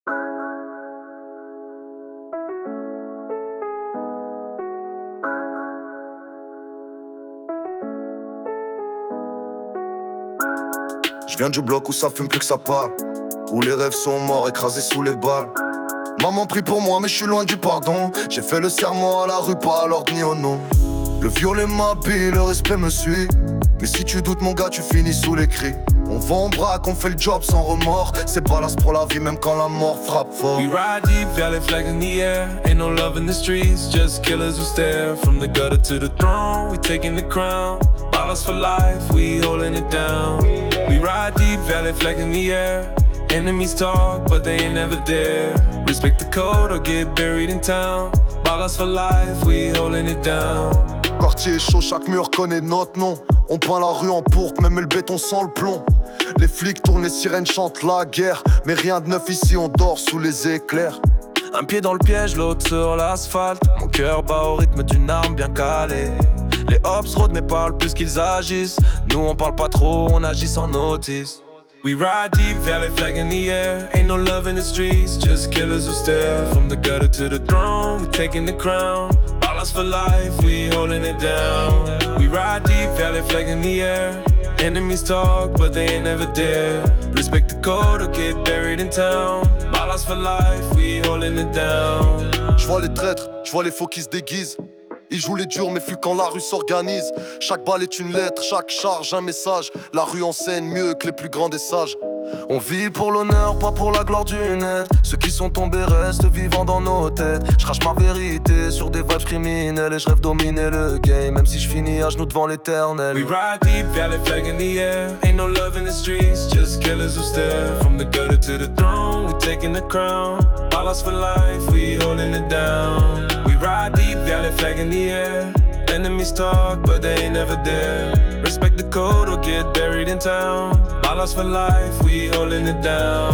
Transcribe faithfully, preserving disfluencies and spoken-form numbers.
Je viens du bloc où ça fume plus que ça parle, où les rêves sont morts écrasés sous les balles. Maman prie pour moi mais je suis loin du pardon. J'ai fait le serment à la rue, pas à l'ordre ni au nom. Le violet m'habille, le respect me suit. Mais si tu doutes mon gars, tu finis sous les cris. On va en braque, on fait le job sans remords. C'est balasse pour la vie même quand la mort frappe fort. We ride deep, valley flag in the air. Ain't no love in the streets, just killers who stare. From the gutter to the throne, we taking the crown. Ballers for life, we holding it down. We ride deep, valley flag in the air. Enemies talk, but they ain't never there. Respect the code or get buried in town. Ballers for life, we holding it down. Quartier est chaud, chaque mur connaît notre nom. On peint la rue en pourpre, même le béton sans le plomb. Les flics tournent, les sirènes chantent la guerre. Mais rien de neuf ici, on dort sous les éclairs. Un pied dans le piège, l'autre sur l'asphalte. Mon cœur bat au rythme d'une arme bien calée. Les hops rôdent mais parlent plus qu'ils agissent. Nous on parle pas trop, on agit sans notice. We ride deep, valley flag in the air. Ain't no love in the streets, just killers who stare. From the gutter to the throne, we taking the crown. Ballers for life, we holding it down. We ride deep, valley flag in the air. Enemies talk, but they ain't never there. Respect the code or get buried in town. Ballers for life, we holding it down. J'vois les traîtres, j'vois les faux qui se déguisent. Ils jouent les durs mais fuient quand la rue s'organise. Chaque balle est une lettre, chaque charge un message. La rue enseigne mieux que les plus grands des sages. On vit pour l'honneur, pas pour la gloire du net. Ceux qui sont tombés restent vivants dans nos têtes. J'crache ma vérité sur des vibes criminelles. Et je rêve dominer le game, même si je finis à genoux devant l'éternel. We ride deep, valley flag in the air. Ain't no love in the streets, just killers who stare. From the gutter to the throne, we taking the crown. Ballers for life, we holding it down. We ride deep, valley flag in the air. Enemies talk, but they ain't never there. Respect the code or get buried in town. Ballers for life, we holding it down.